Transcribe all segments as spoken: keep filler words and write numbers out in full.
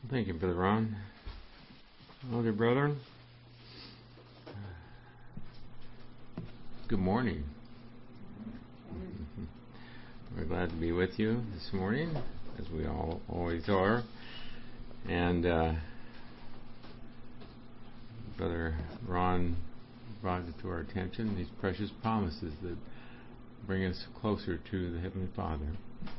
Thank you, Brother Ron. Hello, dear brethren. Good morning. We're glad to be with you this morning, as we all always are. And uh, Brother Ron brought it to our attention, these precious promises that bring us closer to the Heavenly Father.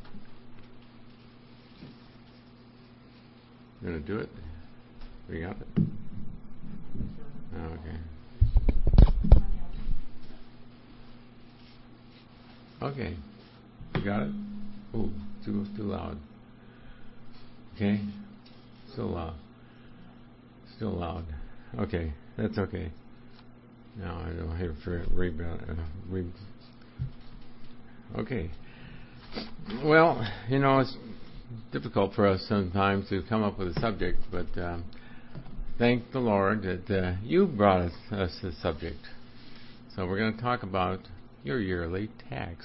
You going to do it? We got it? Oh, okay. Okay. You got it? Oh, too, too loud. Okay? Still loud. Still loud. Okay. That's okay. Now I don't have to rebound. Uh, re- okay. Well, you know, it's difficult for us sometimes to come up with a subject, but um, thank the Lord that uh, you brought us, us the subject. So we're going to talk about your yearly tax.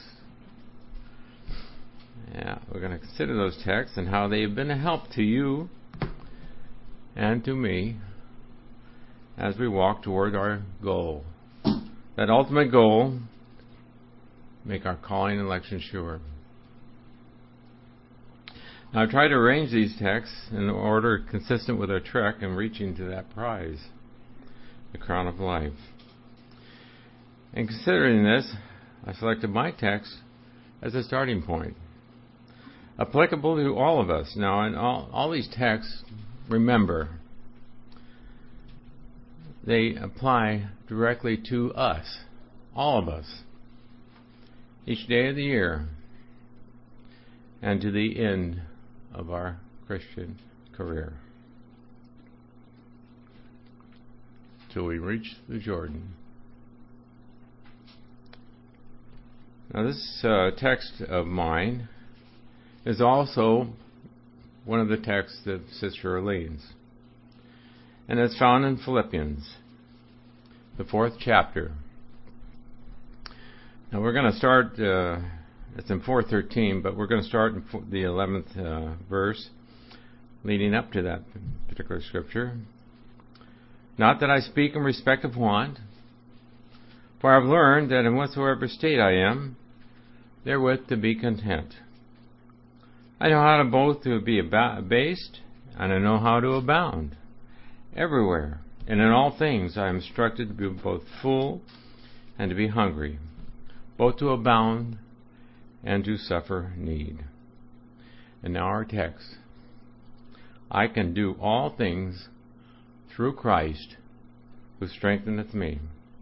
Yeah, we're going to consider those texts and how they have been a help to you and to me as we walk toward our goal. That ultimate goal, make our calling and election sure. Now, I try to arrange these texts in order consistent with our trek in reaching to that prize, the crown of life. In considering this, I selected my text as a starting point, applicable to all of us. Now, in all, all these texts, remember, they apply directly to us, all of us, each day of the year, and to the end of our Christian career, till we reach the Jordan. Now, this uh, text of mine is also one of the texts of Sister Arlene's, and it's found in Philippians, the fourth chapter. Now, we're going to start. Uh, It's in four thirteen, but we're going to start in the eleventh uh, verse, leading up to that particular scripture. Not that I speak in respect of want, for I have learned that in whatsoever state I am, therewith to be content. I know how to both to be abased, and I know how to abound. Everywhere, and in all things, I am instructed to be both full and to be hungry, both to abound and to suffer need. And now our text. I can do all things through Christ who strengtheneth me.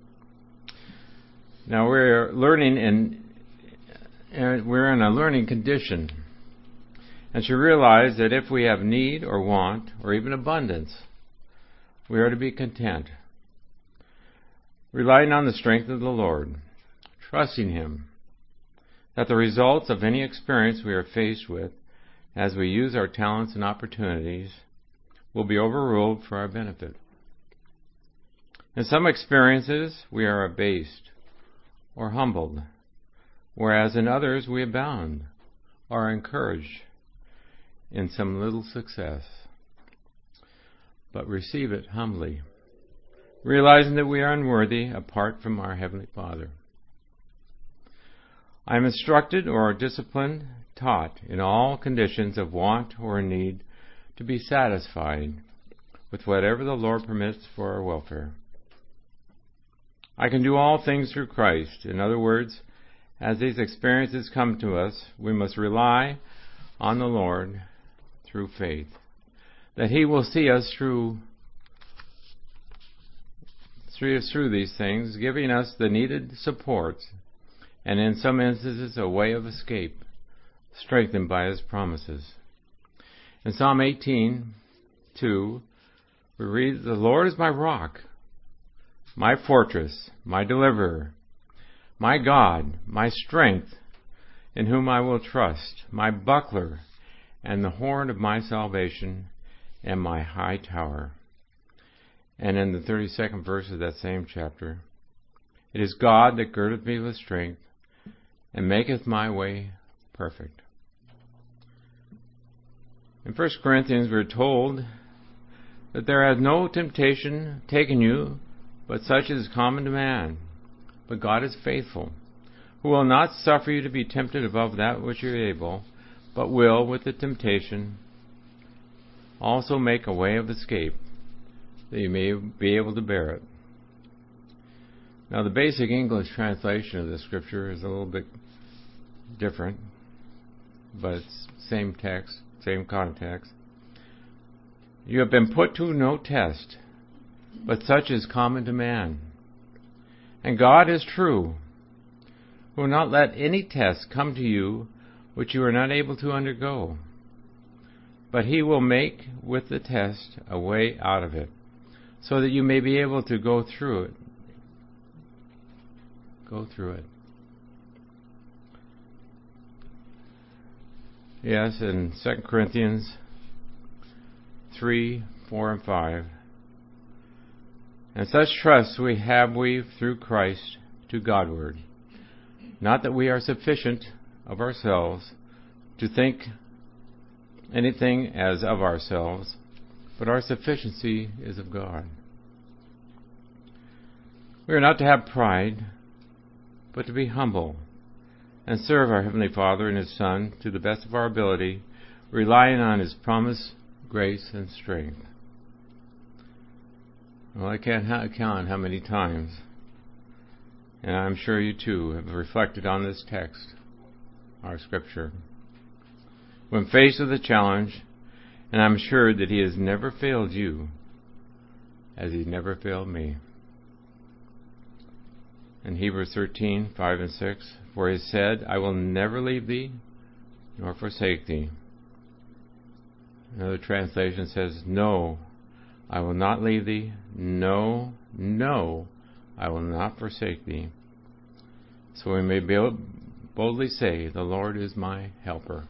Now we're learning in we're in a learning condition. And to realize that if we have need or want or even abundance, we are to be content, relying on the strength of the Lord, trusting Him that the results of any experience we are faced with as we use our talents and opportunities will be overruled for our benefit. In some experiences, we are abased or humbled, whereas in others we abound or are encouraged in some little success. But receive it humbly, realizing that we are unworthy apart from our Heavenly Father. I am instructed or disciplined, taught in all conditions of want or need to be satisfied with whatever the Lord permits for our welfare. I can do all things through Christ. In other words, as these experiences come to us, we must rely on the Lord through faith, that He will see us through, through, through these things, giving us the needed support, and in some instances a way of escape, strengthened by His promises. In Psalm eighteen two, we read, "The Lord is my rock, my fortress, my deliverer, my God, my strength, in whom I will trust, my buckler, and the horn of my salvation, and my high tower." And in the thirty-second verse of that same chapter, "It is God that girdeth me with strength, and maketh my way perfect." In First Corinthians we're told that there has no temptation taken you, but such as is common to man. But God is faithful, who will not suffer you to be tempted above that which you are able, but will, with the temptation, also make a way of escape, that you may be able to bear it. Now, the basic English translation of this scripture is a little bit different, but it's same text, same context. You have been put to no test, but such is common to man. And God is true, who will not let any test come to you which you are not able to undergo. But he will make with the test a way out of it, so that you may be able to go through it. Go through it. Yes, in Second Corinthians three, four, and five. And such trust we have we through Christ to Godward. Not that we are sufficient of ourselves to think anything as of ourselves, but our sufficiency is of God. We are not to have pride, but to be humble and serve our Heavenly Father and His Son to the best of our ability, relying on His promise, grace, and strength. Well, I can't ha- count how many times, and I'm sure you too have reflected on this text, our scripture, when faced with a challenge, and I'm sure that He has never failed you as He never failed me. In Hebrews thirteen, five and six, for He said, I will never leave thee, nor forsake thee. Another translation says, no, I will not leave thee. No, no, I will not forsake thee. So we may boldly say, the Lord is my helper.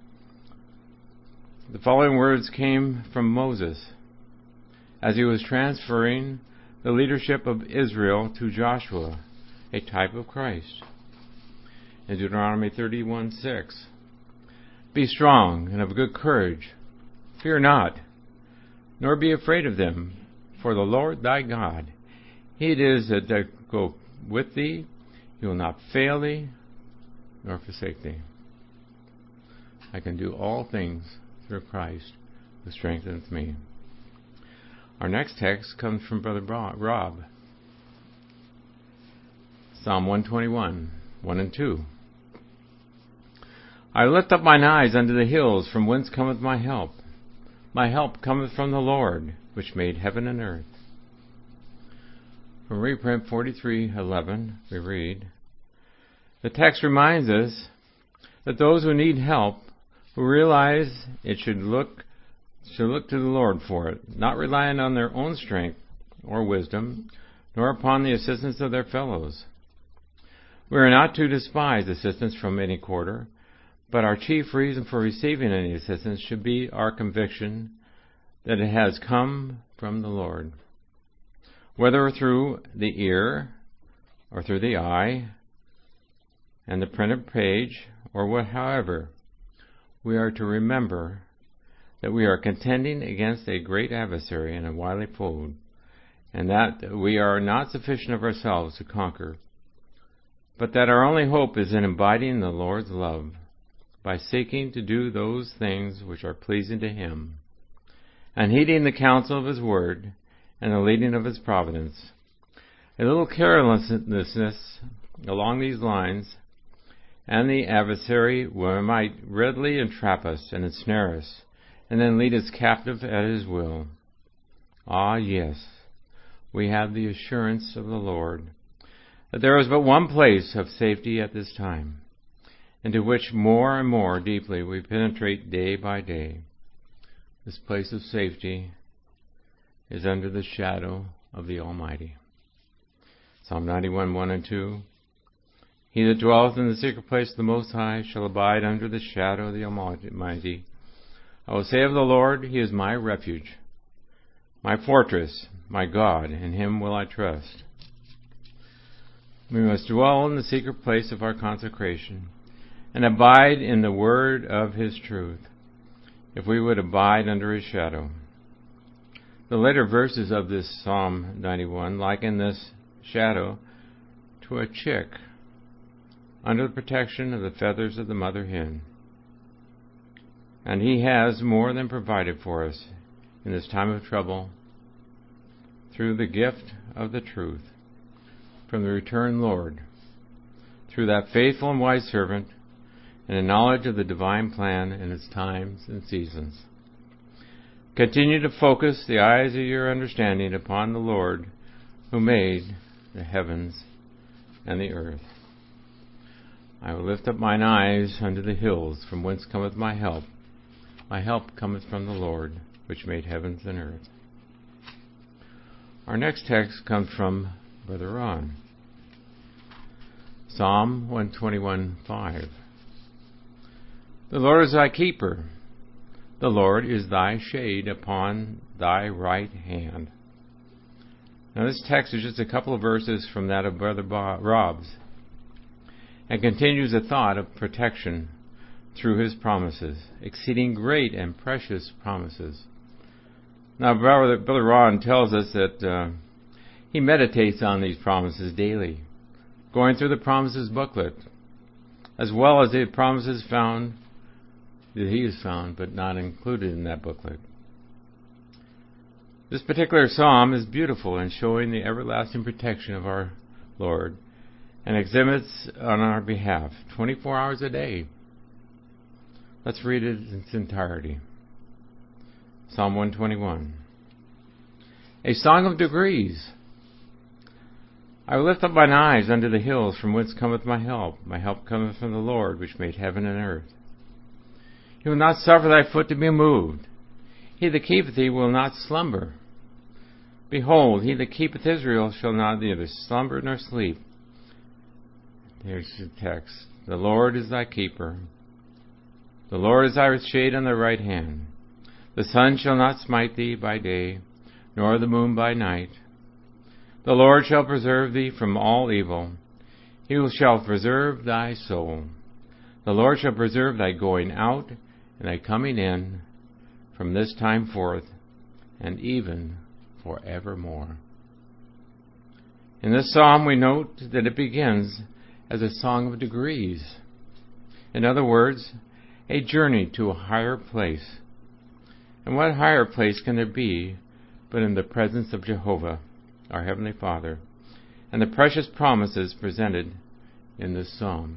The following words came from Moses as he was transferring the leadership of Israel to Joshua, a type of Christ. In Deuteronomy thirty-one, six, be strong and of good courage. Fear not, nor be afraid of them, for the Lord thy God, He it is that doth go with thee. He will not fail thee, nor forsake thee. I can do all things through Christ, who strengtheneth me. Our next text comes from Brother Rob. Psalm one twenty-one, one and two. I lift up mine eyes unto the hills, from whence cometh my help. My help cometh from the Lord, which made heaven and earth. From reprint forty-three eleven, we read, the text reminds us that those who need help, who realize it should look should look to the Lord for it, not relying on their own strength or wisdom, nor upon the assistance of their fellows. We are not to despise assistance from any quarter, but our chief reason for receiving any assistance should be our conviction that it has come from the Lord. Whether through the ear, or through the eye, and the printed page, or what, however, we are to remember that we are contending against a great adversary and a wily foe, and that we are not sufficient of ourselves to conquer, but that our only hope is in abiding in the Lord's love, by seeking to do those things which are pleasing to Him, and heeding the counsel of His word and the leading of His providence. A little carelessness along these lines, and the adversary might readily entrap us and ensnare us, and then lead us captive at his will. Ah, yes, we have the assurance of the Lord that there is but one place of safety at this time, into which more and more deeply we penetrate day by day. This place of safety is under the shadow of the Almighty. Psalm ninety-one, one and two. He that dwelleth in the secret place of the Most High shall abide under the shadow of the Almighty. I will say of the Lord, He is my refuge, my fortress, my God, in Him will I trust. We must dwell in the secret place of our consecration, and abide in the word of His truth. if we would abide under his shadow. The later verses of this Psalm ninety-one liken this shadow to a chick under the protection of the feathers of the mother hen. And he has more than provided for us in this time of trouble through the gift of the truth from the returned Lord, through that faithful and wise servant, and a knowledge of the divine plan and its times and seasons. Continue to focus the eyes of your understanding upon the Lord who made the heavens and the earth. I will lift up mine eyes unto the hills, from whence cometh my help. My help cometh from the Lord, which made heavens and earth. Our next text comes from Brother Ron. Psalm one twenty-one five. The Lord is thy keeper. The Lord is thy shade upon thy right hand. Now this text is just a couple of verses from that of Brother Rob's, and continues a thought of protection through his promises, exceeding great and precious promises. Now Brother, Brother Ron tells us that uh, he meditates on these promises daily, going through the promises booklet, as well as the promises found that he has found, but not included in that booklet. This particular psalm is beautiful in showing the everlasting protection of our Lord, and exhibits on our behalf twenty-four hours a day. Let's read it in its entirety. Psalm one twenty-one. A song of degrees. I will lift up mine eyes unto the hills, from whence cometh my help. My help cometh from the Lord, which made heaven and earth. He will not suffer thy foot to be moved. He that keepeth thee will not slumber. Behold, he that keepeth Israel shall not neither slumber nor sleep. Here's the text. The Lord is thy keeper. The Lord is thy shade on thy right hand. The sun shall not smite thee by day, nor the moon by night. The Lord shall preserve thee from all evil. He shall preserve thy soul. The Lord shall preserve thy going out and thy coming in from this time forth, and even forevermore. In this psalm we note that it begins as a song of degrees. In other words, a journey to a higher place. And what higher place can there be but in the presence of Jehovah, our Heavenly Father, and the precious promises presented in this psalm?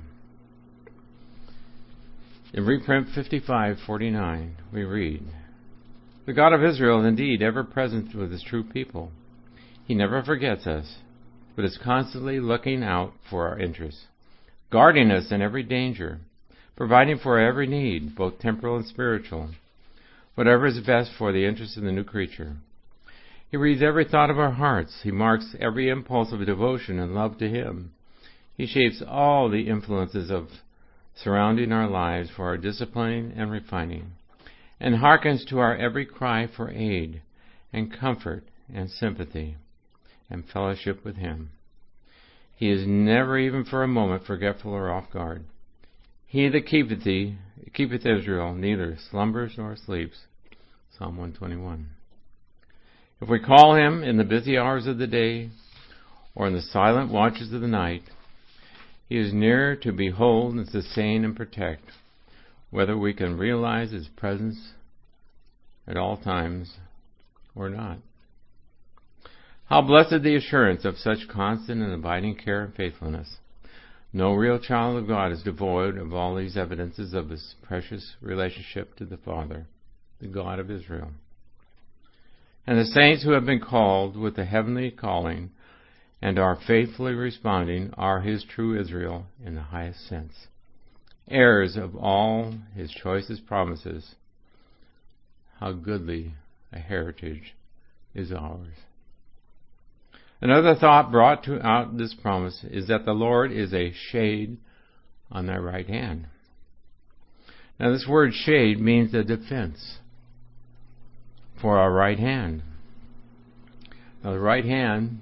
In reprint fifty-five forty-nine, we read, The God of Israel is indeed ever present with his true people. He never forgets us, but is constantly looking out for our interests, guarding us in every danger, providing for every need, both temporal and spiritual, whatever is best for the interest of the new creature. He reads every thought of our hearts. He marks every impulse of devotion and love to him. He shapes all the influences of surrounding our lives for our disciplining and refining, and hearkens to our every cry for aid and comfort and sympathy and fellowship with him. He is never even for a moment forgetful or off guard. He that keepeth thee, keepeth Israel, neither slumbers nor sleeps. Psalm one twenty-one. If we call him in the busy hours of the day or in the silent watches of the night, he is near to behold and sustain and protect, whether we can realize his presence at all times or not. How blessed the assurance of such constant and abiding care and faithfulness. No real child of God is devoid of all these evidences of his precious relationship to the Father, the God of Israel. And the saints who have been called with the heavenly calling and are faithfully responding are his true Israel in the highest sense, heirs of all his choicest promises. How goodly a heritage is ours. Another thought brought to out this promise is that the Lord is a shade on thy right hand. Now this word shade means a defense for our right hand. Now the right hand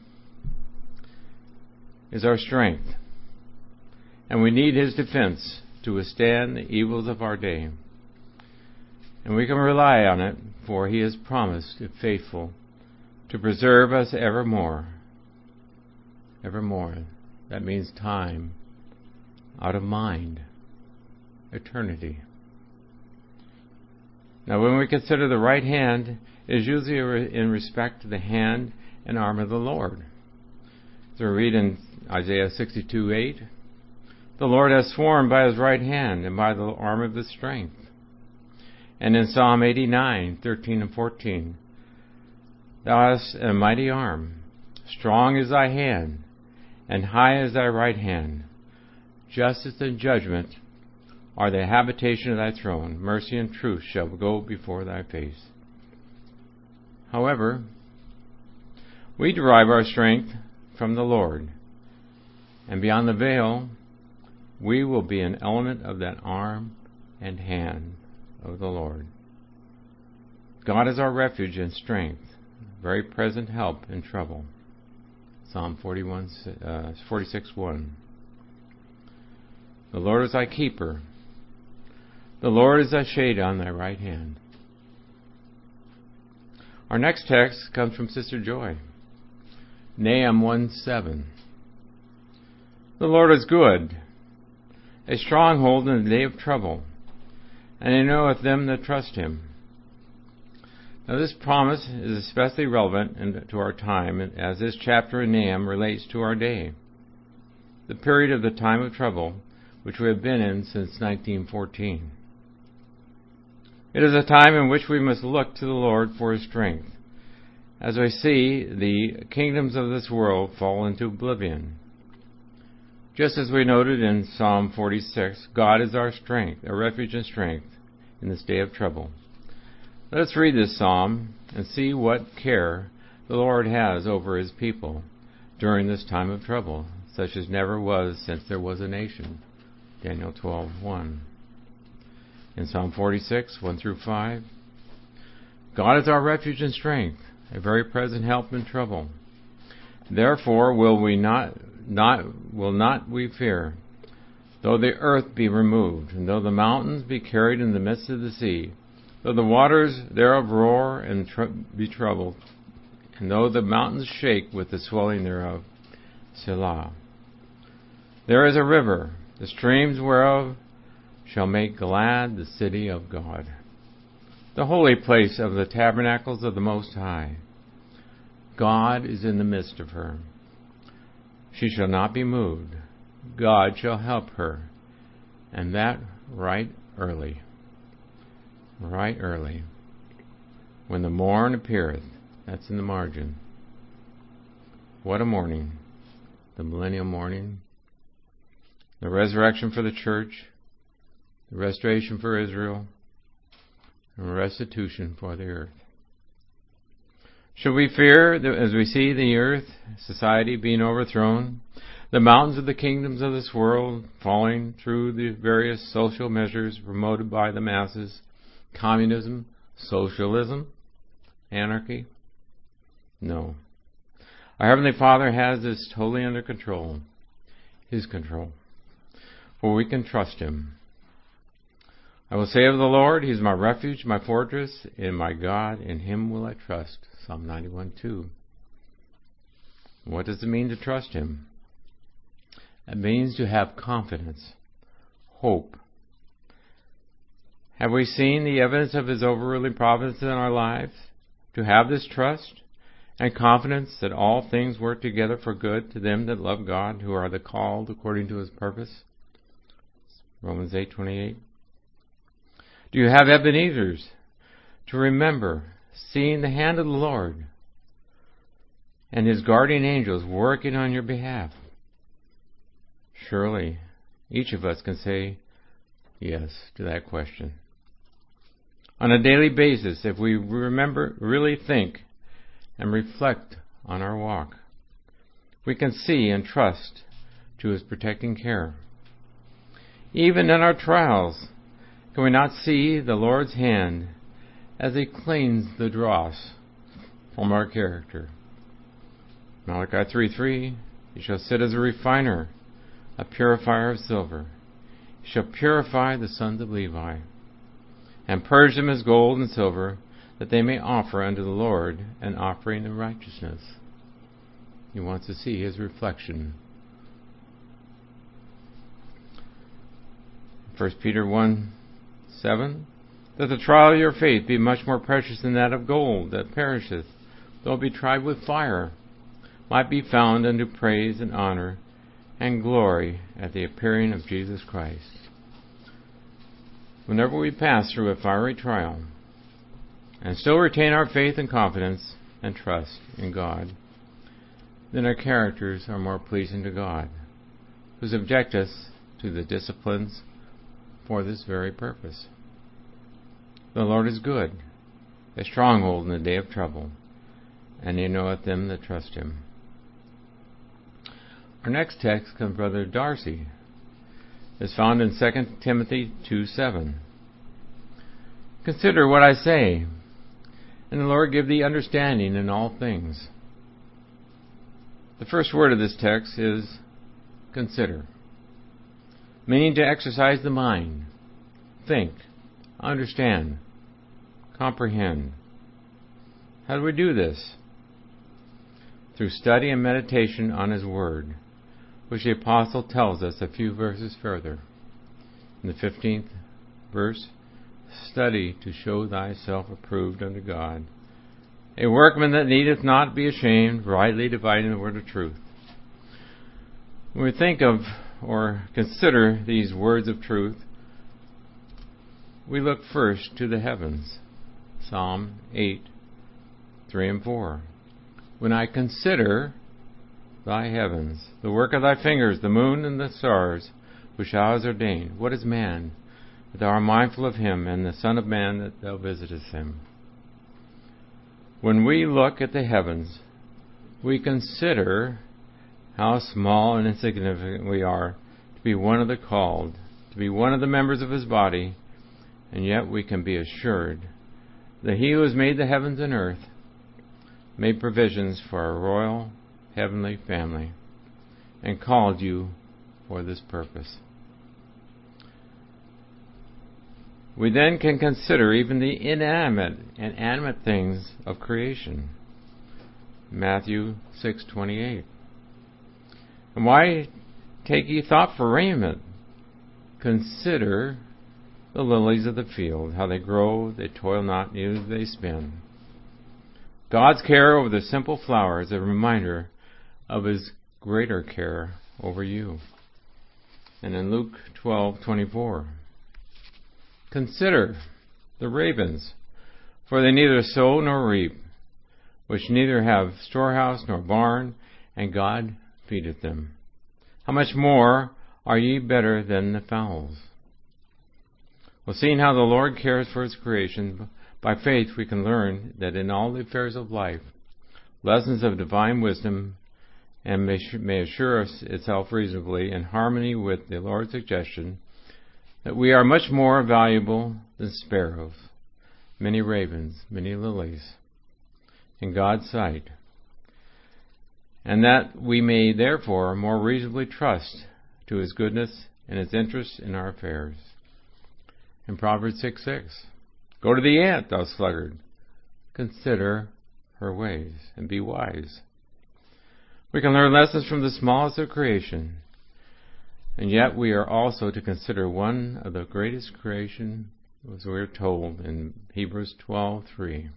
is our strength, and we need his defense to withstand the evils of our day. And we can rely on it, for He has promised, if faithful, to preserve us evermore. Evermore. That means time, out of mind, eternity. Now, when we consider the right hand, it is usually in respect to the hand and arm of the Lord. So we read in Isaiah sixty-two eight, "The Lord has sworn by His right hand and by the arm of His strength." And in Psalm eighty-nine thirteen and fourteen, "Thou hast a mighty arm, strong is thy hand, and high is thy right hand. Justice and judgment are the habitation of thy throne. Mercy and truth shall go before thy face." However, we derive our strength from the Lord, and beyond the veil, we will be an element of that arm and hand of the Lord. God is our refuge and strength, very present help in trouble. Psalm forty-one, uh, forty-six one. "The Lord is thy keeper. The Lord is thy shade on thy right hand." Our next text comes from Sister Joy. Nahum one seven. "The Lord is good, a stronghold in the day of trouble, and He knoweth them that trust Him." Now this promise is especially relevant to our time, as this chapter in Nahum relates to our day, the period of the time of trouble which we have been in since nineteen fourteen. It is a time in which we must look to the Lord for His strength, as we see the kingdoms of this world fall into oblivion. Just as we noted in Psalm forty-six, God is our strength, a refuge and strength in this day of trouble. Let us read this psalm and see what care the Lord has over His people during this time of trouble, such as never was since there was a nation. Daniel twelve one. In Psalm forty-six, one through five, "God is our refuge and strength, a very present help in trouble. Therefore will we not, not will not we fear, though the earth be removed, and though the mountains be carried in the midst of the sea, though the waters thereof roar and tr- be troubled, and though the mountains shake with the swelling thereof. Selah. There is a river, the streams whereof shall make glad the city of God, the holy place of the tabernacles of the Most High. God is in the midst of her. She shall not be moved. God shall help her, and that right early. Right early. When the morn appeareth." That's in the margin. What a morning. The millennial morning. The resurrection for the church. The restoration for Israel. And restitution for the earth. Should we fear that as we see the earth, society being overthrown, the mountains of the kingdoms of this world falling through the various social measures promoted by the masses, communism, socialism, anarchy? No. Our Heavenly Father has this totally under control, His control, for we can trust Him. "I will say of the Lord, He is my refuge, my fortress, and my God, in Him will I trust." Psalm ninety-one two. What does it mean to trust Him? It means to have confidence, hope. Have we seen the evidence of His overruling providence in our lives? To have this trust and confidence that all things work together for good to them that love God, who are the called according to His purpose? Romans eight twenty-eight. Do you have Ebenezer's to remember seeing the hand of the Lord and His guardian angels working on your behalf? Surely, each of us can say yes to that question. On a daily basis, if we remember, really think, and reflect on our walk, we can see and trust to His protecting care. Even in our trials, can we not see the Lord's hand as He cleans the dross from our character? Malachi three three, He shall sit as a refiner, a purifier of silver. He shall purify the sons of Levi. and purge them as gold and silver, that they may offer unto the Lord an offering of righteousness. He wants to see his reflection. First Peter one seven, that the trial of your faith be much more precious than that of gold that perisheth, though it be tried with fire, might be found unto praise and honor and glory at the appearing of Jesus Christ. Whenever we pass through a fiery trial and still retain our faith and confidence and trust in God, then our characters are more pleasing to God, who subject us to the disciplines for this very purpose. The Lord is good, a stronghold in the day of trouble, and he knoweth them that trust him. Our next text comes from Brother Darcy. It's found in Second Timothy two seven. Consider what I say, and the Lord give thee understanding in all things. The first word of this text is consider, meaning to exercise the mind, think, understand, comprehend. How do we do this? Through study and meditation on his word, which the apostle tells us a few verses further. In the fifteenth verse, study to show thyself approved unto God, a workman that needeth not be ashamed, rightly dividing the word of truth. When we think of or consider these words of truth, we look first to the heavens. Psalm eight, three and four. When I consider thy heavens, the work of thy fingers, the moon and the stars, which thou hast ordained, what is man, that thou art mindful of him, and the Son of Man, that thou visitest him? When we look at the heavens, we consider how small and insignificant we are to be one of the called, to be one of the members of his body, and yet we can be assured that he who has made the heavens and earth made provisions for a royal heavenly family and called you for this purpose. We then can consider even the inanimate and animate things of creation. Matthew six twenty-eight. And why take ye thought for raiment? Consider the lilies of the field, how they grow, they toil not, neither do they spin. God's care over the simple flower is a reminder of his greater care over you. And in Luke twelve twenty-four, consider the ravens, for they neither sow nor reap, which neither have storehouse nor barn, and God feedeth them. How much more are ye better than the fowls? Well, seeing how the Lord cares for his creation, by faith we can learn that in all the affairs of life, lessons of divine wisdom and may, may assure us itself reasonably in harmony with the Lord's suggestion that we are much more valuable than sparrows, many ravens, many lilies, in God's sight, and that we may therefore more reasonably trust to his goodness and his interest in our affairs. In Proverbs six six, go to the ant, thou sluggard, consider her ways, and be wise. We can learn lessons from the smallest of creation, and yet we are also to consider one of the greatest creation, as we are told in Hebrews twelve three.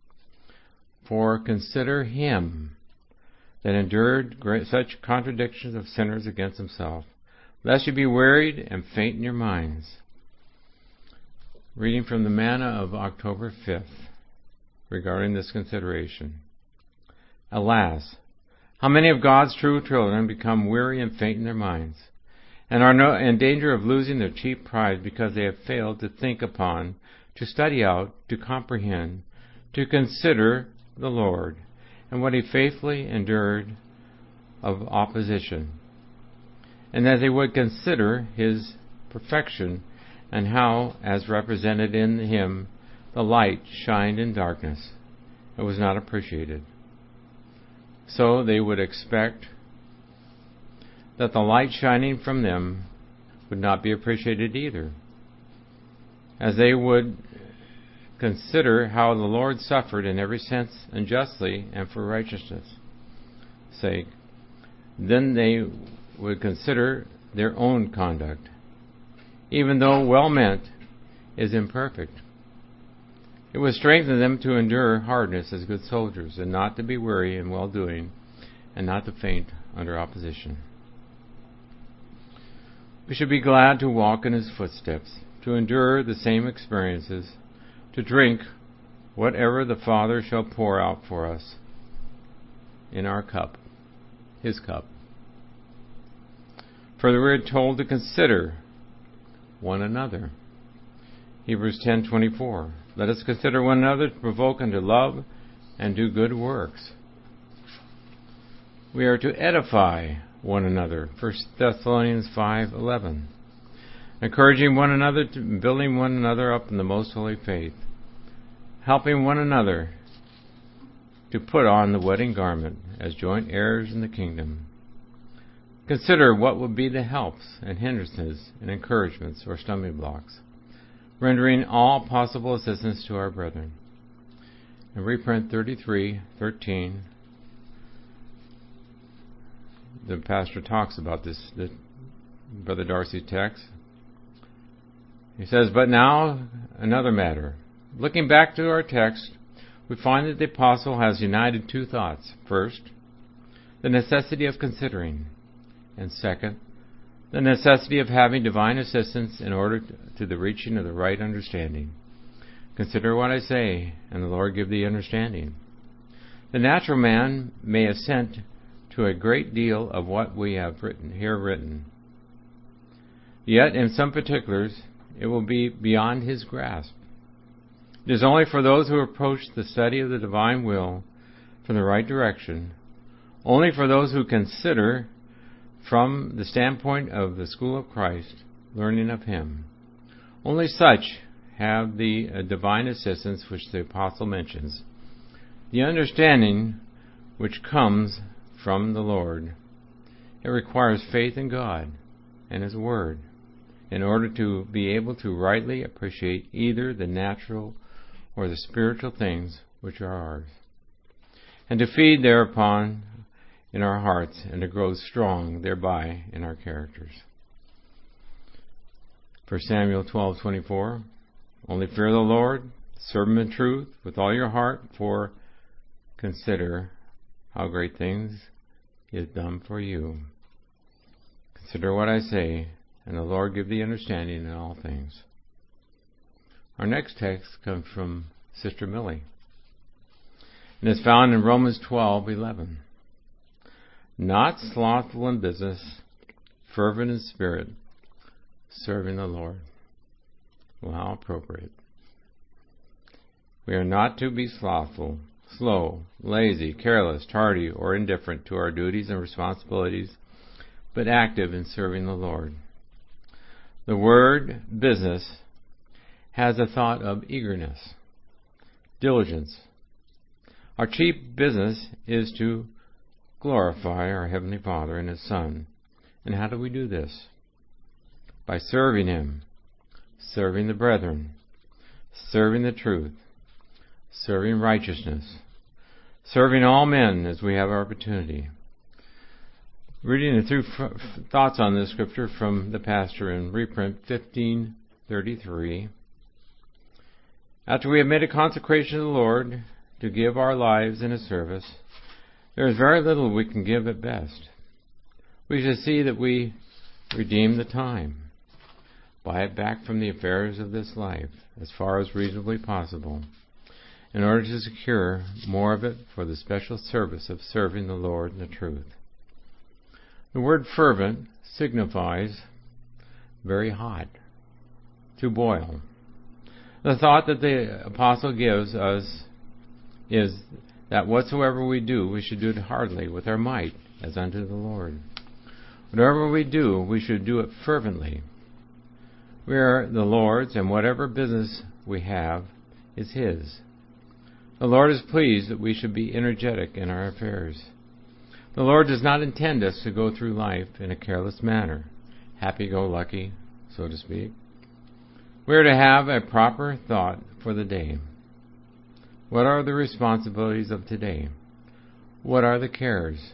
For consider him that endured great, such contradictions of sinners against himself, lest you be wearied and faint in your minds. Reading from the Manna of October fifth, regarding this consideration. Alas, how many of God's true children become weary and faint in their minds, and are no, in danger of losing their chief prize because they have failed to think upon, to study out, to comprehend, to consider the Lord, and what he faithfully endured of opposition, and that they would consider his perfection, and how, as represented in him, the light shined in darkness. It was not appreciated. So they would expect that the light shining from them would not be appreciated either, as they would consider how the Lord suffered in every sense unjustly and for righteousness' sake, then they would consider their own conduct, even though well meant, is imperfect. It would strengthen them to endure hardness as good soldiers, and not to be weary in well-doing, and not to faint under opposition. We should be glad to walk in His footsteps, to endure the same experiences, to drink whatever the Father shall pour out for us in our cup, His cup. Further, we are told to consider one another. Hebrews ten twenty-four. Let us consider one another to provoke unto love and do good works. We are to edify one another. First Thessalonians five eleven. Encouraging one another, to building one another up in the most holy faith, helping one another to put on the wedding garment as joint heirs in the kingdom. Consider what would be the helps and hindrances and encouragements or stumbling blocks, rendering all possible assistance to our brethren. In reprint thirty-three thirteen, the pastor talks about this, the Brother Darcy's text. He says, but now another matter. Looking back to our text, we find that the apostle has united two thoughts. First, the necessity of considering, and second, the necessity of having divine assistance in order to the reaching of the right understanding. Consider what I say, and the Lord give thee understanding. The natural man may assent to a great deal of what we have written here written. Yet, in some particulars, it will be beyond his grasp. It is only for those who approach the study of the divine will from the right direction, only for those who consider from the standpoint of the school of Christ, learning of Him. Only such have the uh, divine assistance which the apostle mentions, the understanding which comes from the Lord. It requires faith in God and His Word in order to be able to rightly appreciate either the natural or the spiritual things which are ours, and to feed thereupon in our hearts, and to grow strong thereby in our characters. First Samuel twelve twenty-four. Only fear the Lord, serve Him in truth with all your heart, for consider how great things He has done for you. Consider what I say, and the Lord give thee understanding in all things. Our next text comes from Sister Millie, and is found in Romans twelve eleven. Not slothful in business, fervent in spirit, serving the Lord. Well, how appropriate. We are not to be slothful, slow, lazy, careless, tardy, or indifferent to our duties and responsibilities, but active in serving the Lord. The word business has a thought of eagerness, diligence. Our chief business is to glorify our Heavenly Father and His Son. And how do we do this? By serving Him, serving the brethren, serving the truth, serving righteousness, serving all men as we have our opportunity. Reading the through thoughts on this scripture from the pastor in reprint fifteen thirty-three. After we have made a consecration to the Lord to give our lives in His service, there is very little we can give at best. We should see that we redeem the time, buy it back from the affairs of this life as far as reasonably possible, in order to secure more of it for the special service of serving the Lord in the truth. The word fervent signifies very hot, to boil. The thought that the apostle gives us is that whatsoever we do, we should do it heartily, with our might, as unto the Lord. Whatever we do, we should do it fervently. We are the Lord's, and whatever business we have is His. The Lord is pleased that we should be energetic in our affairs. The Lord does not intend us to go through life in a careless manner, happy-go-lucky, so to speak. We are to have a proper thought for the day, What are the responsibilities of today? What are the cares?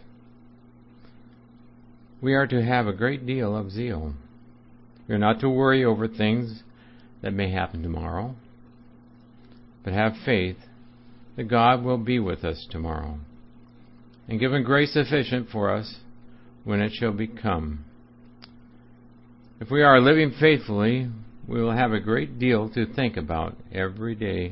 We are to have a great deal of zeal. We are not to worry over things that may happen tomorrow, but have faith that God will be with us tomorrow, and given grace sufficient for us when it shall become. If we are living faithfully, we will have a great deal to think about every day.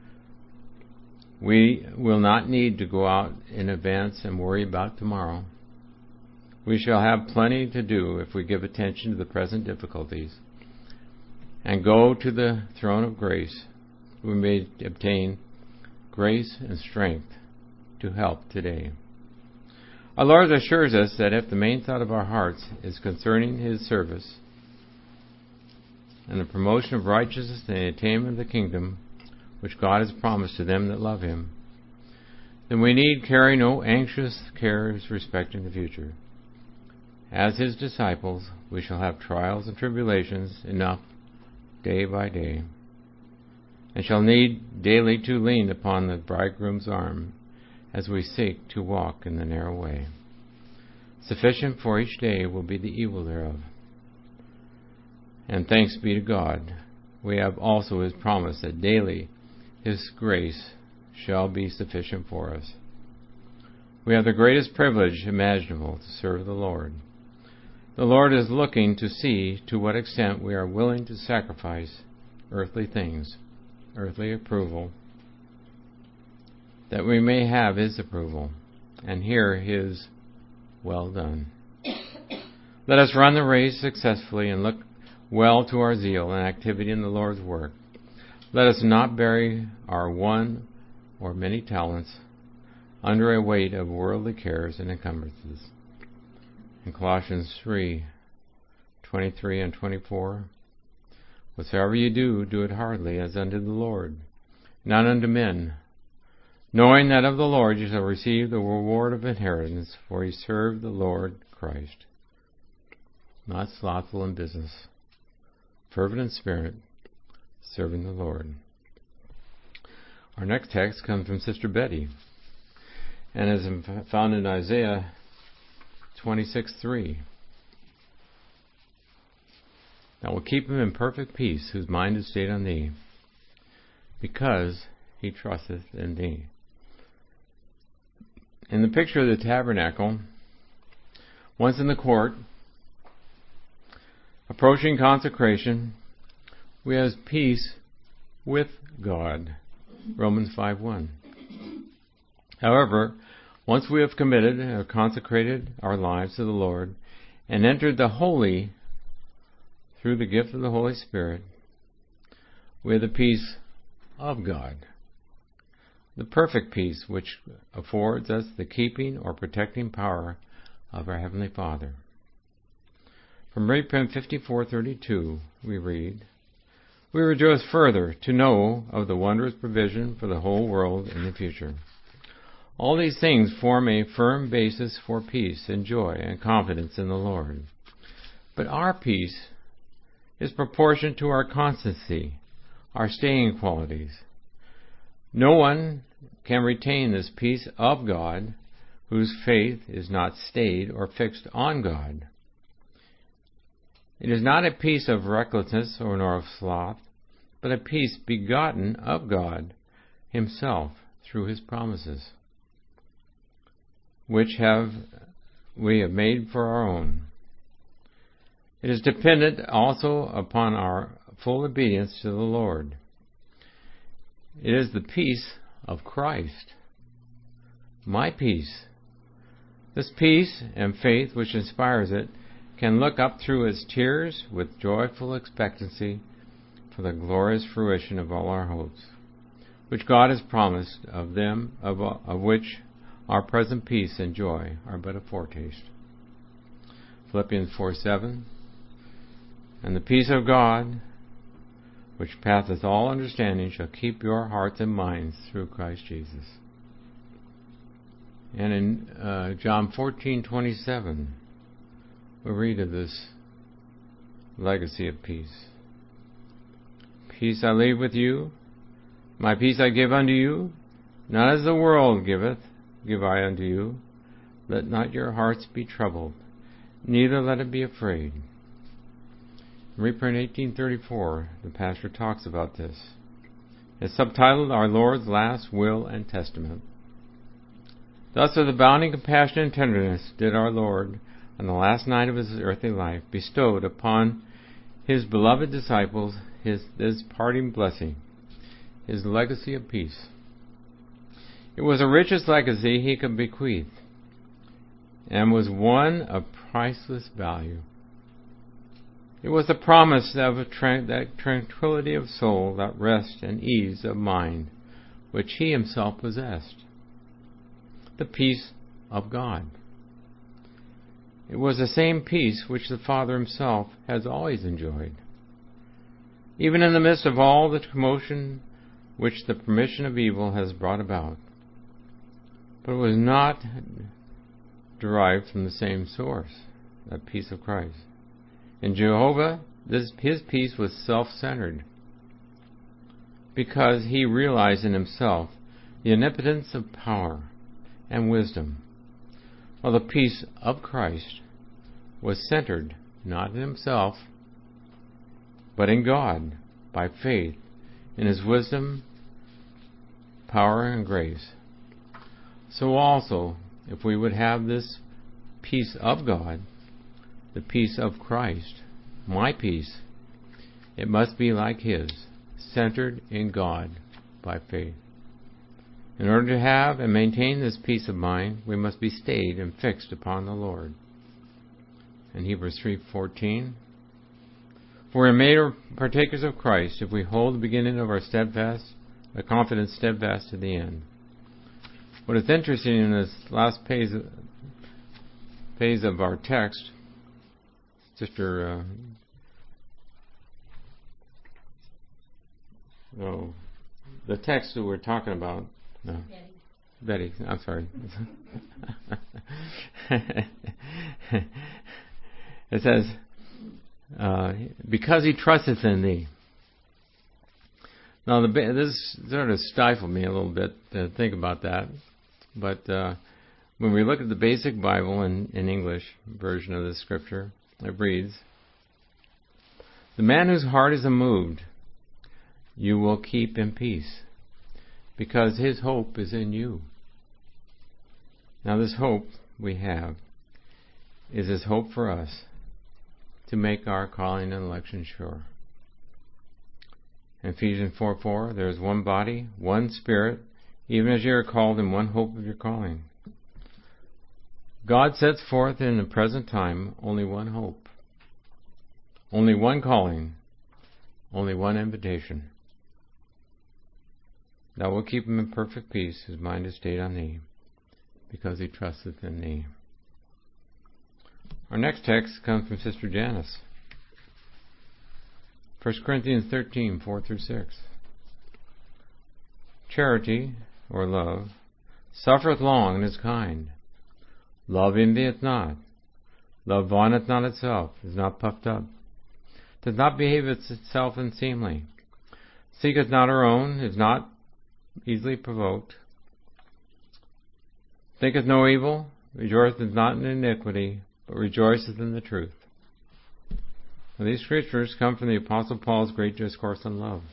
We will not need to go out in advance and worry about tomorrow. We shall have plenty to do if we give attention to the present difficulties and go to the throne of grace. We may obtain grace and strength to help today. Our Lord assures us that if the main thought of our hearts is concerning His service and the promotion of righteousness and the attainment of the kingdom which God has promised to them that love Him, then we need carry no anxious cares respecting the future. As His disciples, we shall have trials and tribulations enough day by day, and shall need daily to lean upon the bridegroom's arm as we seek to walk in the narrow way. Sufficient for each day will be the evil thereof. And thanks be to God, we have also His promise that daily His grace shall be sufficient for us. We have the greatest privilege imaginable to serve the Lord. The Lord is looking to see to what extent we are willing to sacrifice earthly things, earthly approval, that we may have His approval and hear His well done. Let us run the race successfully and look well to our zeal and activity in the Lord's work. Let us not bury our one or many talents under a weight of worldly cares and encumbrances. In Colossians three, twenty-three and twenty-four, whatsoever you do, do it heartily as unto the Lord, not unto men, knowing that of the Lord you shall receive the reward of inheritance, for ye serve the Lord Christ. Not slothful in business, fervent in spirit, serving the Lord. Our next text comes from Sister Betty, and is found in Isaiah twenty-six three. I will keep him in perfect peace, whose mind is stayed on thee, because he trusteth in thee. In the picture of the tabernacle, once in the court, approaching consecration, we have peace with God. Romans five one. However, once we have committed or consecrated our lives to the Lord and entered the holy through the gift of the Holy Spirit, we have the peace of God, the perfect peace which affords us the keeping or protecting power of our Heavenly Father. From reprint fifty-four thirty-two we read, "We rejoice further to know of the wondrous provision for the whole world in the future. All these things form a firm basis for peace and joy and confidence in the Lord. But our peace is proportioned to our constancy, our staying qualities. No one can retain this peace of God whose faith is not stayed or fixed on God. It is not a peace of recklessness or nor of sloth, but a peace begotten of God Himself through His promises, which have we have made for our own. It is dependent also upon our full obedience to the Lord. It is the peace of Christ, my peace. This peace and faith which inspires it can look up through its tears with joyful expectancy for the glorious fruition of all our hopes, which God has promised of them, of, of which our present peace and joy are but a foretaste." Philippians four seven. "And the peace of God, which passeth all understanding, shall keep your hearts and minds through Christ Jesus." And in uh, John fourteen twenty-seven, we read of this legacy of peace. "Peace I leave with you, my peace I give unto you. Not as the world giveth, give I unto you. Let not your hearts be troubled, neither let it be afraid. In reprint eighteen thirty-four, the pastor talks about this. It's subtitled, Our Lord's Last Will and Testament. Thus with abounding compassion and tenderness did our Lord, on the last night of his earthly life, bestowed upon his beloved disciples his this parting blessing, his legacy of peace. It was the richest legacy he could bequeath, and was one of priceless value. It was the promise of a tra- that tranquility of soul, that rest and ease of mind, which he himself possessed. The peace of God. It was the same peace which the Father himself has always enjoyed. Even in the midst of all the commotion which the permission of evil has brought about. But it was not derived from the same source, that peace of Christ. In Jehovah, this, his peace was self-centered, because he realized in himself the omnipotence of power and wisdom, while the peace of Christ was centered not in himself, but in God, by faith, in his wisdom, power, and grace. So also, if we would have this peace of God, the peace of Christ, my peace, it must be like his, centered in God by faith. In order to have and maintain this peace of mind, we must be stayed and fixed upon the Lord. In Hebrews three fourteen, for we are made partakers of Christ if we hold the beginning of our steadfast, a confidence steadfast to the end. What is interesting in this last page, page of our text, Sister, uh, oh, the text that we're talking about, no, Betty, Betty I'm sorry. It says, uh, because he trusteth in thee. Now, the, this sort of stifled me a little bit to think about that. But uh, when we look at the basic Bible in, in English version of the scripture, it reads, the man whose heart is unmoved, you will keep in peace, because his hope is in you. Now, this hope we have is his hope for us to make our calling and election sure. In Ephesians four four, there is one body, one Spirit, even as you are called in one hope of your calling. God sets forth in the present time only one hope, only one calling, only one invitation. Thou wilt keep him in perfect peace, whose mind is stayed on thee, because he trusteth in thee. Our next text comes from Sister Janice. First Corinthians thirteen, four through six. Charity, or love, suffereth long and is kind. Love envieth not. Love vaunteth not itself, is not puffed up, does not behave itself unseemly, seeketh not her own, is not easily provoked, thinketh no evil, rejoiceth not in iniquity, but rejoiceth in the truth. Now, these scriptures come from the Apostle Paul's great discourse on love.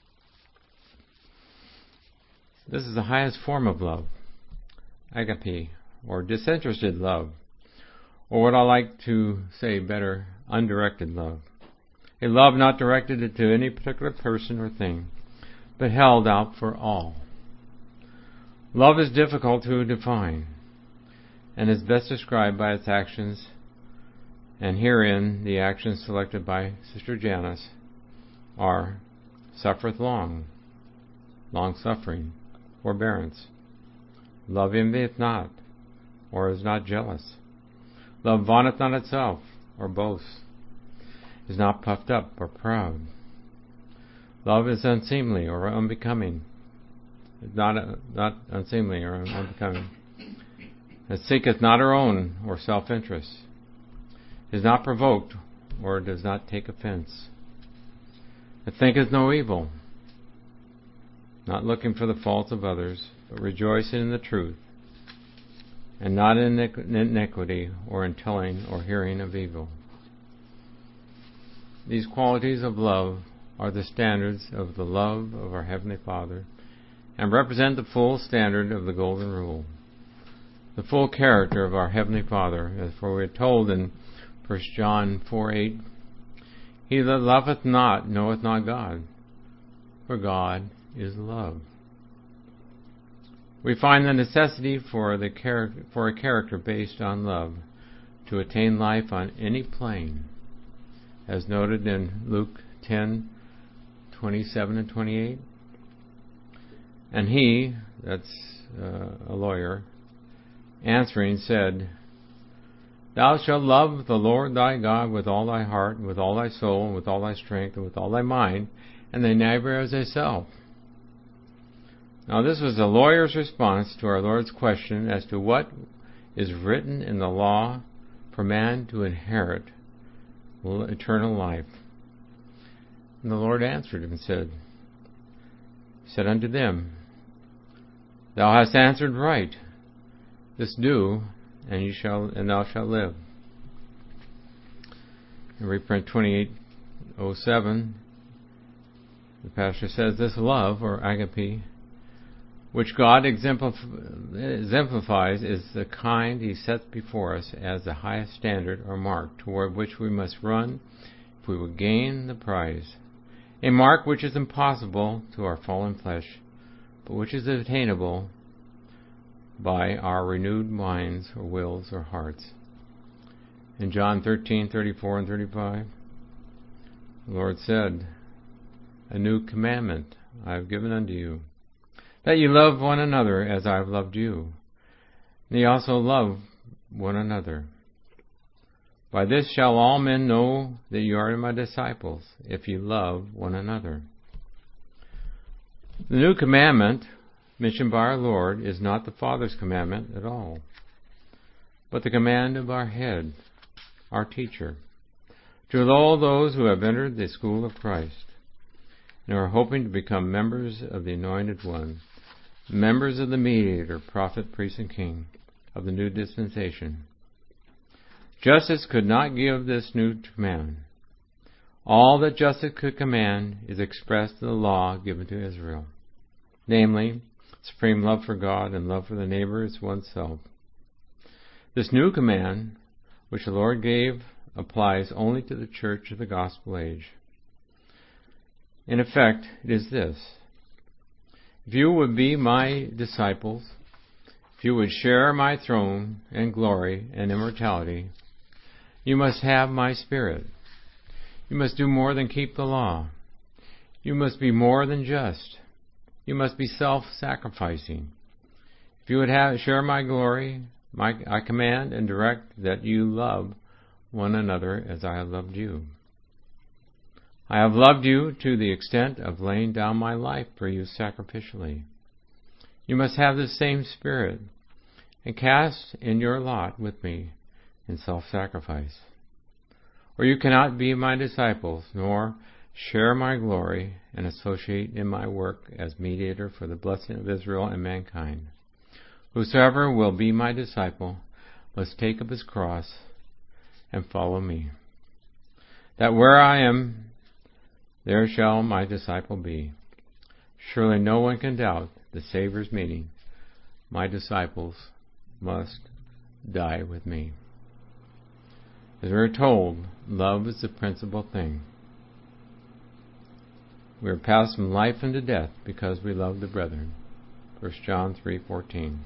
This is the highest form of love, agape, or disinterested love, or what I like to say better, undirected love. A love not directed to any particular person or thing, but held out for all. Love is difficult to define, and is best described by its actions, and herein the actions selected by Sister Janice are suffereth long, long-suffering, forbearance. Love envieth not, or is not jealous. Love vaunteth not itself, or boasts, is not puffed up or proud. Love is unseemly or unbecoming, is not uh, not unseemly or unbecoming. It seeketh not her own or self-interest, is not provoked or does not take offense. It thinketh no evil, not looking for the faults of others, but rejoicing in the truth, and not in iniquity or in telling or hearing of evil. These qualities of love are the standards of the love of our Heavenly Father and represent the full standard of the Golden Rule, the full character of our Heavenly Father, as for we are told in First John four eight, He that loveth not knoweth not God, for God is love. We find the necessity for the char- for a character based on love to attain life on any plane, as noted in Luke ten twenty-seven and twenty-eight. And he, that's uh, a lawyer, answering said, Thou shalt love the Lord thy God with all thy heart, and with all thy soul, and with all thy strength, and with all thy mind, and thy neighbor as thyself. Now this was the lawyer's response to our Lord's question as to what is written in the law for man to inherit eternal life. And the Lord answered him and said, said unto them, Thou hast answered right. This do, and you shall, and thou shalt live. In reprint twenty-eight oh seven, the pastor says, This love, or agape, which God exemplif- exemplifies, is the kind He sets before us as the highest standard or mark toward which we must run if we would gain the prize. A mark which is impossible to our fallen flesh, but which is attainable by our renewed minds or wills or hearts. In John thirteen thirty-four and thirty-five, the Lord said, A new commandment I have given unto you, that ye love one another as I have loved you. And ye also love one another. By this shall all men know that ye are my disciples, if ye love one another. The new commandment mentioned by our Lord is not the Father's commandment at all, but the command of our head, our teacher, to all those who have entered the school of Christ and are hoping to become members of the Anointed One, members of the mediator, prophet, priest, and king of the new dispensation. Justice could not give this new command. All that justice could command is expressed in the law given to Israel, namely, supreme love for God and love for the neighbor as oneself. This new command, which the Lord gave, applies only to the church of the gospel age. In effect, it is this. If you would be my disciples, if you would share my throne and glory and immortality, you must have my Spirit. You must do more than keep the law. You must be more than just. You must be self-sacrificing. If you would have, share my glory, my, I command and direct that you love one another as I have loved you. I have loved you to the extent of laying down my life for you sacrificially. You must have the same spirit and cast in your lot with me in self-sacrifice. Or you cannot be my disciples, nor share my glory and associate in my work as mediator for the blessing of Israel and mankind. Whosoever will be my disciple must take up his cross and follow me. That where I am, there shall my disciple be. Surely no one can doubt the Savior's meaning. My disciples must die with me. As we are told, love is the principal thing. We are passed from life unto death because we love the brethren. First John three fourteen.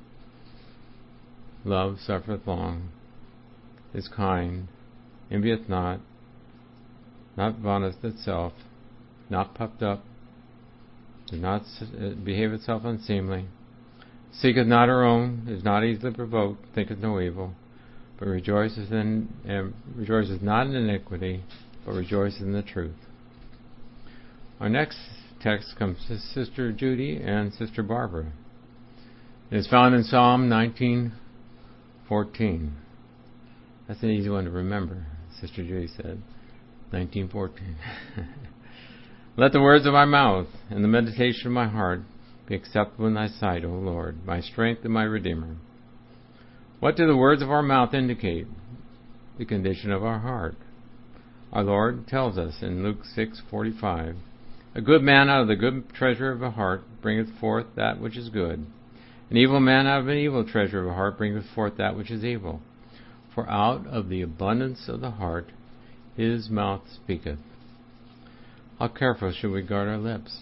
Love suffereth long, is kind, envieth not, not vaunteth itself, not puffed up, does not behave itself unseemly, seeketh not her own, is not easily provoked, thinketh no evil, but rejoices in and rejoices not in iniquity, but rejoices in the truth. Our next text comes to Sister Judy and Sister Barbara. It is found in Psalm nineteen fourteen. That's an easy one to remember, Sister Judy said. nineteen fourteen. Let the words of my mouth and the meditation of my heart be acceptable in thy sight, O Lord, my strength and my Redeemer. What do the words of our mouth indicate? The condition of our heart. Our Lord tells us in Luke six forty-five, a good man out of the good treasure of the heart bringeth forth that which is good. An evil man out of an evil treasure of the heart bringeth forth that which is evil. For out of the abundance of the heart his mouth speaketh. How careful should we guard our lips?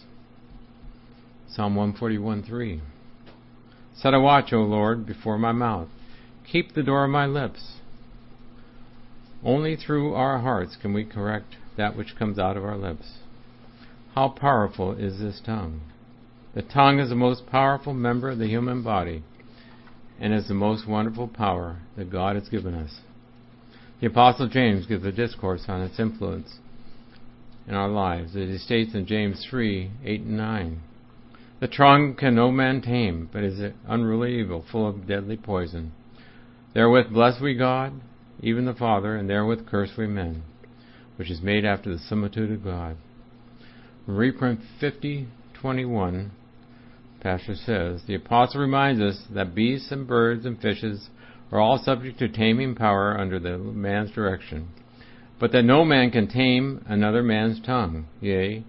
Psalm one forty-one three. Set a watch, O Lord, before my mouth. Keep the door of my lips. Only through our hearts can we correct that which comes out of our lips. How powerful is this tongue? The tongue is the most powerful member of the human body and is the most wonderful power that God has given us. The Apostle James gives a discourse on its influence in our lives, as he states in James three eight and nine. The tongue can no man tame, but is an unruly evil, full of deadly poison. Therewith bless we God, even the Father, and therewith curse we men, which is made after the similitude of God. Reprint fifty twenty-one, Pastor says, the Apostle reminds us that beasts and birds and fishes are all subject to taming power under the man's direction, but that no man can tame another man's tongue. Yea,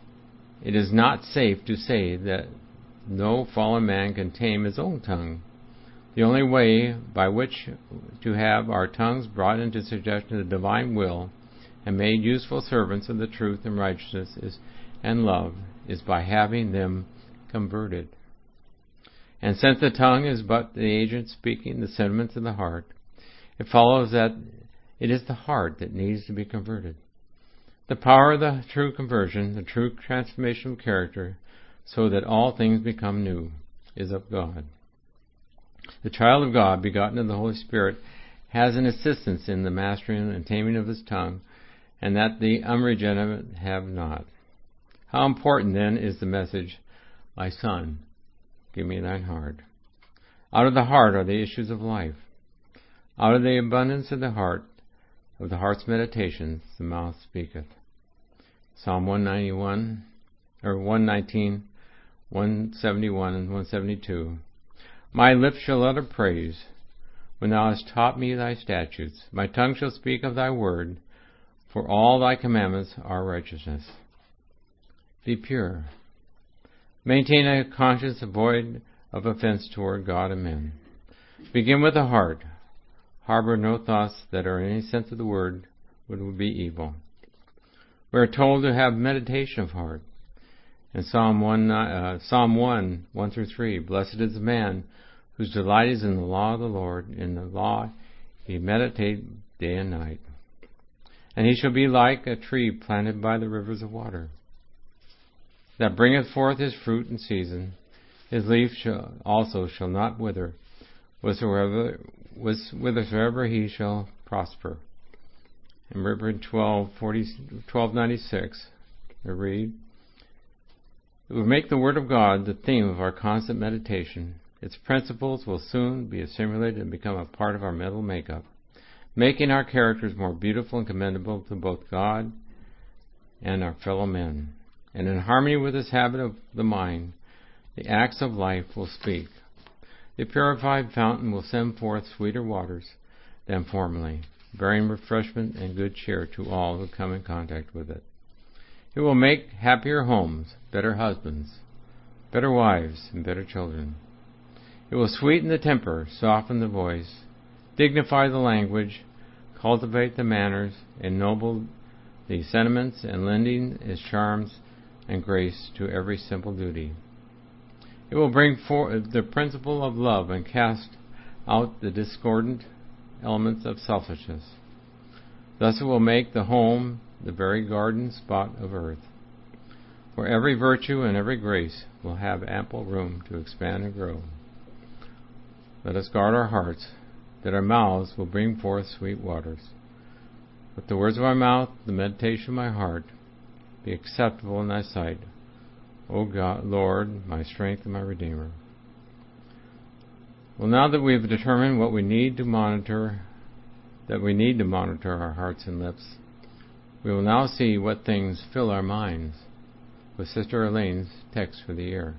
it is not safe to say that no fallen man can tame his own tongue. The only way by which to have our tongues brought into subjection to the divine will and made useful servants of the truth and righteousness is, and love is by having them converted. And since the tongue is but the agent speaking the sentiments of the heart, it follows that it is the heart that needs to be converted. The power of the true conversion, the true transformation of character, so that all things become new, is of God. The child of God, begotten of the Holy Spirit, has an assistance in the mastering and taming of his tongue, and that the unregenerate have not. How important, then, is the message, my son, give me thine heart. Out of the heart are the issues of life. Out of the abundance of the heart, of the heart's meditations, the mouth speaketh. Psalm one ninety-one, or one nineteen, one seventy-one, and one seventy-two. My lips shall utter praise, when thou hast taught me thy statutes. My tongue shall speak of thy word, for all thy commandments are righteousness. Be pure. Maintain a conscience void of offense toward God and men. Begin with the heart. Harbor no thoughts that are in any sense of the word would be evil. We are told to have meditation of heart. In Psalm one, uh, Psalm one, one through three, blessed is the man whose delight is in the law of the Lord. In the law he meditate day and night. And he shall be like a tree planted by the rivers of water, that bringeth forth his fruit in season. His leaf shall, also shall not wither. Whatsoever, whithersoever he shall prosper. In Reprint twelve ninety-six, I read, it will make the Word of God the theme of our constant meditation. Its principles will soon be assimilated and become a part of our mental makeup, making our characters more beautiful and commendable to both God and our fellow men. And in harmony with this habit of the mind, the acts of life will speak. The purified fountain will send forth sweeter waters than formerly, bearing refreshment and good cheer to all who come in contact with it. It will make happier homes, better husbands, better wives, and better children. It will sweeten the temper, soften the voice, dignify the language, cultivate the manners, ennoble the sentiments, and lending its charms and grace to every simple duty. It will bring forth the principle of love and cast out the discordant elements of selfishness. Thus it will make the home the very garden spot of earth, where every virtue and every grace will have ample room to expand and grow. Let us guard our hearts, that our mouths will bring forth sweet waters. Let the words of my mouth, the meditation of my heart, be acceptable in thy sight, O God, Lord, my strength and my Redeemer. Well, now that we have determined what we need to monitor, that we need to monitor our hearts and lips, we will now see what things fill our minds. with Sister Elaine's text for the year.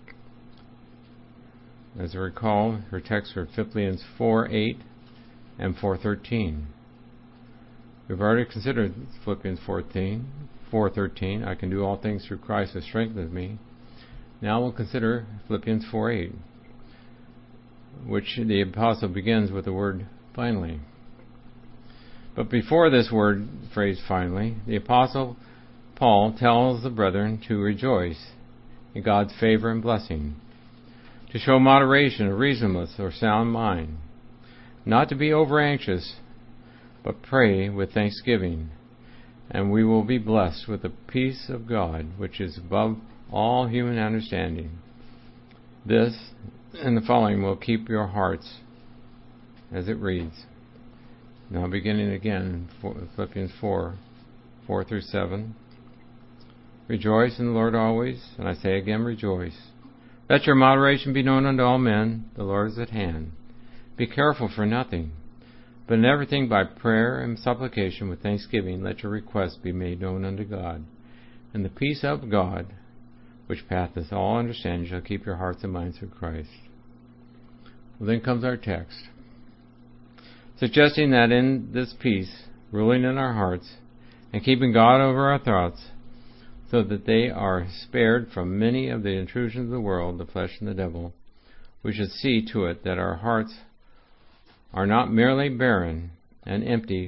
As I recall, her texts were Philippians four eight and four thirteen. We've already considered Philippians four thirteen. I can do all things through Christ who strengthens me. Now we'll consider Philippians four eight, which the apostle begins with the word finally. But before this word phrase finally, the apostle Paul tells the brethren to rejoice in God's favor and blessing, to show moderation, a reasonableness, or sound mind, not to be over anxious, but pray with thanksgiving, and we will be blessed with the peace of God, which is above all human understanding. This and the following will keep your hearts, as it reads. Now beginning again, Philippians four, four through seven. Rejoice in the Lord always, and I say again, rejoice. Let your moderation be known unto all men, the Lord is at hand. Be careful for nothing, but in everything by prayer and supplication with thanksgiving let your requests be made known unto God. And the peace of God, which passeth all understanding, shall keep your hearts and minds through Christ. Well, then comes our text, suggesting that in this peace, ruling in our hearts, and keeping God over our thoughts, so that they are spared from many of the intrusions of the world, the flesh and the devil, we should see to it that our hearts are not merely barren and empty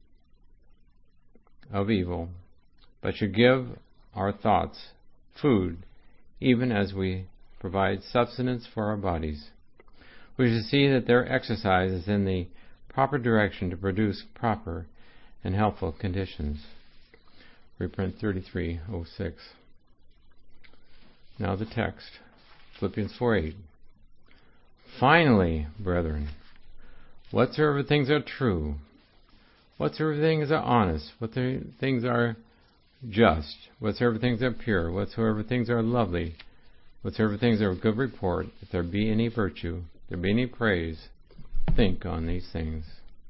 of evil, but should give our thoughts food, even as we provide sustenance for our bodies. We should see that their exercise is in the proper direction to produce proper and helpful conditions. Reprint thirty-three oh six. Now the text, Philippians four eight. Finally, brethren, whatsoever things are true, whatsoever things are honest, whatsoever things are just, whatsoever things are pure, whatsoever things are lovely, whatsoever things are of good report, if there be any virtue, if there be any praise, think on these things.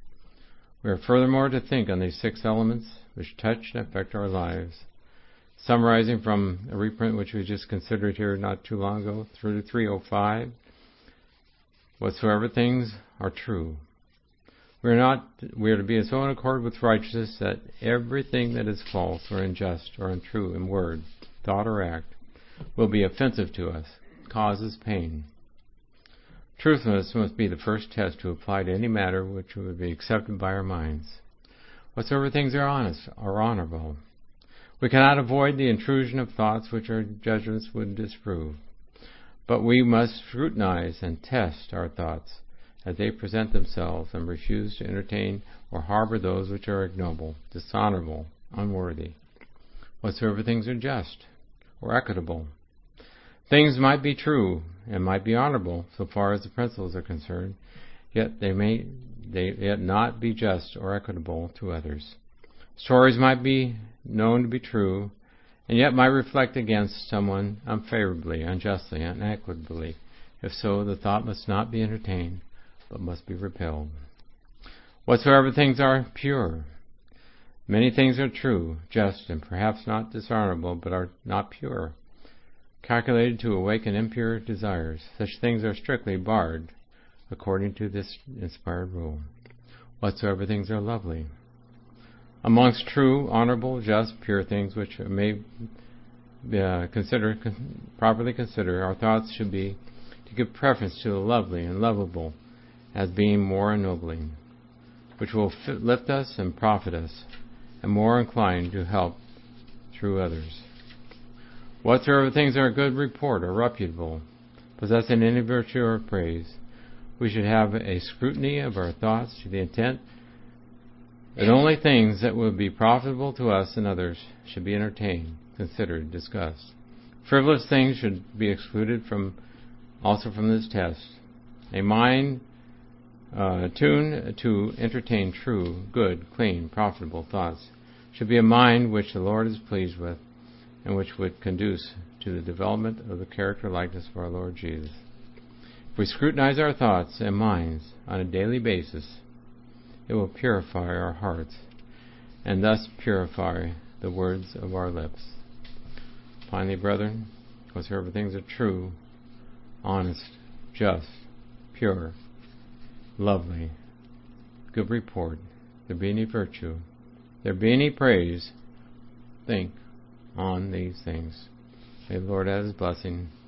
We are furthermore to think on these six elements which touch and affect our lives. Summarizing from a reprint which we just considered here not too long ago, through to three oh five, whatsoever things are true. We are not we are to be so in accord with righteousness that everything that is false or unjust or untrue in word, thought, or act will be offensive to us, causes pain. Truthfulness must be the first test to apply to any matter which would be accepted by our minds. Whatsoever things are honest, are honorable. We cannot avoid the intrusion of thoughts which our judgments would disprove, but we must scrutinize and test our thoughts as they present themselves and refuse to entertain or harbor those which are ignoble, dishonorable, unworthy. Whatsoever things are just or equitable. Things might be true and might be honorable so far as the principles are concerned, yet they may they yet not be just or equitable to others. Stories might be known to be true, and yet might reflect against someone unfavorably, unjustly, inequitably. If so, the thought must not be entertained, but must be repelled. Whatsoever things are pure. Many things are true, just, and perhaps not dishonorable, but are not pure, calculated to awaken impure desires. Such things are strictly barred, according to this inspired rule. Whatsoever things are lovely. Amongst true, honorable, just, pure things which may uh, consider, con- properly consider, our thoughts should be to give preference to the lovely and lovable as being more ennobling, which will fit, lift us and profit us, and more inclined to help through others. Whatsoever things are good report or reputable, possessing any virtue or praise, we should have a scrutiny of our thoughts to the intent that only things that will be profitable to us and others should be entertained, considered, discussed. Frivolous things should be excluded from also from this test. A mind uh, tuned to entertain true, good, clean, profitable thoughts should be a mind which the Lord is pleased with, and which would conduce to the development of the character likeness of our Lord Jesus. If we scrutinize our thoughts and minds on a daily basis, it will purify our hearts, and thus purify the words of our lips. Finally, brethren, whatsoever things are true, honest, just, pure, lovely, good report, there be any virtue, there be any praise, think on these things. May the Lord add His blessing